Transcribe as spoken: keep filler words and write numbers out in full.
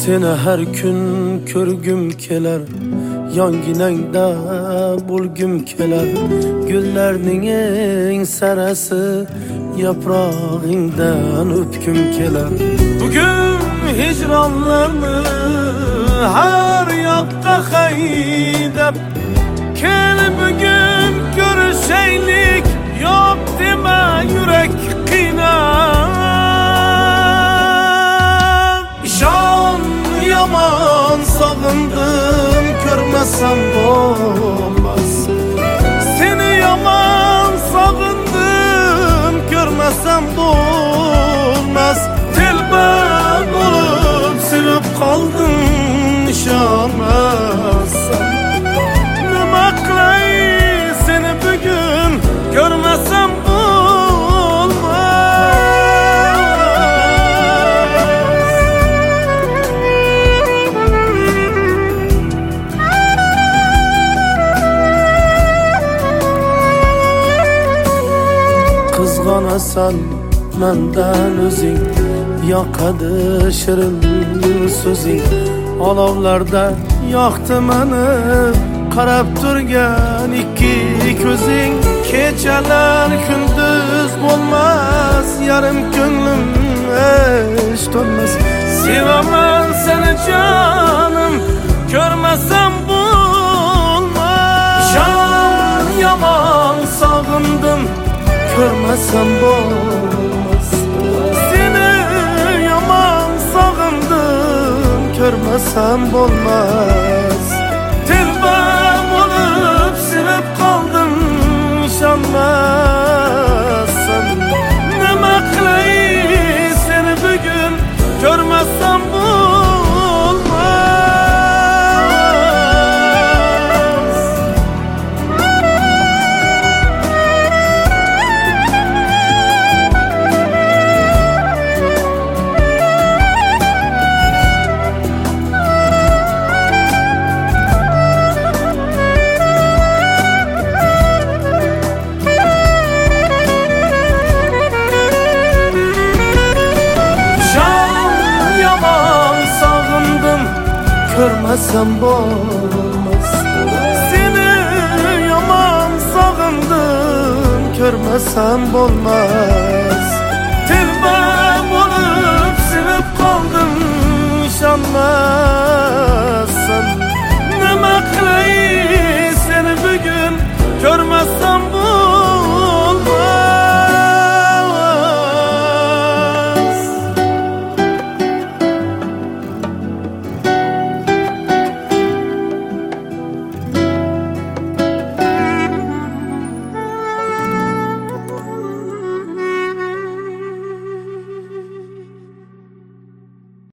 Seni her gün körgüm keler, yanginengda bulgum keler. Güllerning eng sarasi yaprog'ingdan o'pgum kelar. Bugun hijronlarni har yoqqa haydab, kel bugun ko'rishaylik, yo'q dema yurak qiynab. İşon yaman sog'indim, ko'rmasam bo'lmas. Seni yaman sog'indim, ko'rmasam bo'lmas. Telba bo'lib silib qoldim, ishonmasam. Nima qilay seni bugun ko'rmasam qizg'anasan mendan o'zing, yoqadi shirin so'zing. Olovlarda yoqdi meni qarab turgan ikki ko'zing. Kechalar kunduz bo'lmas, yarim ko'nglim hech to'lmas. Sevaman seni jonim, ko'rmasam bo'lmas. Ishon yomon sog'indim, ko'rmasam bo'lmas. Seni yomon sog'indim, ko'rmasam bo'lmas. Telba bo'lib silib qoldim, ishonmasam. Nima qilay seni bugun ko'rmasam bo'lmas. Ko'rmasam bo'lmas. Seni yomon sog'indim, ko'rmasam bo'lmas. Telba bo'lib silib qoldim, ishonma.